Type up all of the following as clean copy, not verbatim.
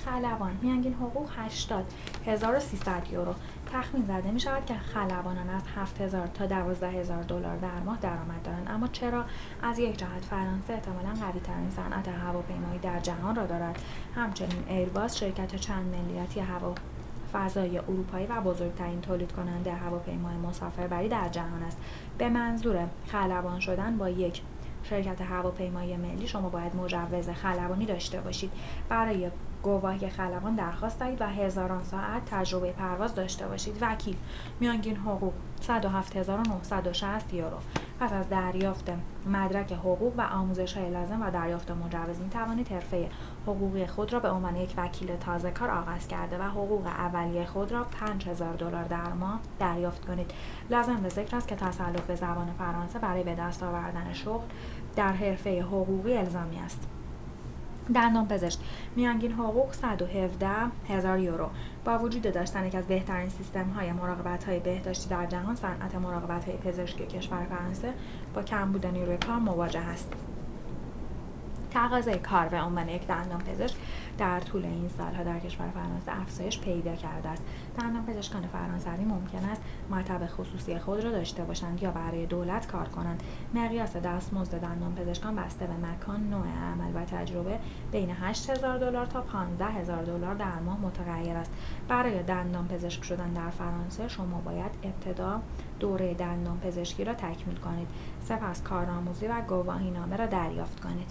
خلبان میانگین حقوق 80,300 یورو. تخمین زده می شود که خلبانان از 7,000 تا 12,000 دلار در ماه درآمد دارند. اما چرا؟ از یک جهت فرانسه احتمالاً قوی ترین صنعت هواپیمایی در جهان را دارد. همچنین ایرباس شرکت چند ملیتی فضای اروپایی و بزرگترین تولید کننده هواپیمای مسافربری در جهان است. به منظور خلبان شدن با یک شرکت هواپیمایی ملی شما باید مجوز خلبانی داشته باشید. برای گواهی خلبان درخواست دهید و هزاران ساعت تجربه پرواز داشته باشید. وکیل میانگین حقوق 107,960 یورو. پس از دریافت مدرک حقوق و آموزش‌های لازم و دریافت مجوز می توانید حرفه حقوقی خود را به عنوان یک وکیل تازه کار آغاز کرده و حقوق اولیه خود را 5,000 دلار در ماه دریافت کنید. لازم به ذکر است که تسلط به زبان فرانسه برای به دست آوردن شغل در حرفه حقوقی الزامی است. دندان پزشک میانگین حقوق 117,000 یورو. با وجود داشتن یکی از بهترین سیستم‌های مراقبت‌های بهداشتی در جهان، صنعت مراقبت‌های پزشکی کشور فرانسه با کمبود نیروی کار مواجه است. تقاضای کار به عنوان یک دندان پزشک در طول این سالها در کشور فرانسه افزایش پیدا کرده است. دندان پزشکان فرانسوی ممکن است مطب خصوصی خود را داشته باشند یا برای دولت کار کنند. مقیاس دستمزد دندان پزشکان بسته به مکان، نوع عمل و تجربه بین 8,000 دلار تا 15,000 دلار در ماه متغیر است. برای دندان پزشک شدن در فرانسه شما باید ابتدا دوره دندان پزشکی را تکمیل کنید، سپس کارآموزی و گواهینامه را دریافت کنید.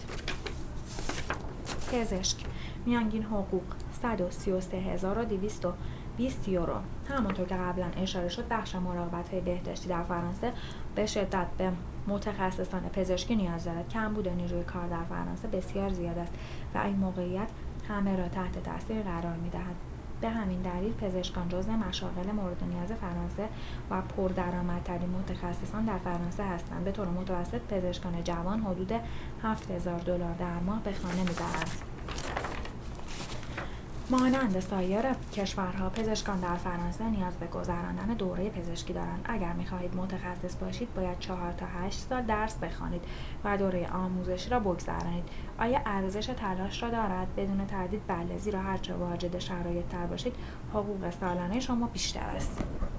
پزشک میانگین حقوق 133,220 یورو. همانطور که قبلا اشاره شد، بخش مراقبت‌های بهداشتی در فرانسه به شدت به متخصصان پزشکی نیاز دارد. کمبود نیروی کار در فرانسه بسیار زیاد است و این موقعیت همه را تحت تاثیر قرار می‌دهد. به همین دلیل پزشکان جزو مشاغل مورد نیاز فرانسه و پردرآمدترین متخصصان در فرانسه هستند. به طور متوسط پزشکان جوان حدود 7,000 دلار در ماه به خانه می‌برند. مانند سایر کشورها، پزشکان در فرانسه نیاز به گذراندن دوره پزشکی دارند. اگر می‌خواهید متخصص باشید، باید 4 تا 8 سال درس بخوانید و دوره آموزشی را بگذرانید. آیا ارزش تلاش را دارد؟ بدون تردید بله، زیرا هرچه واجد شرایط تر باشید، حقوق سالانه شما بیشتر است.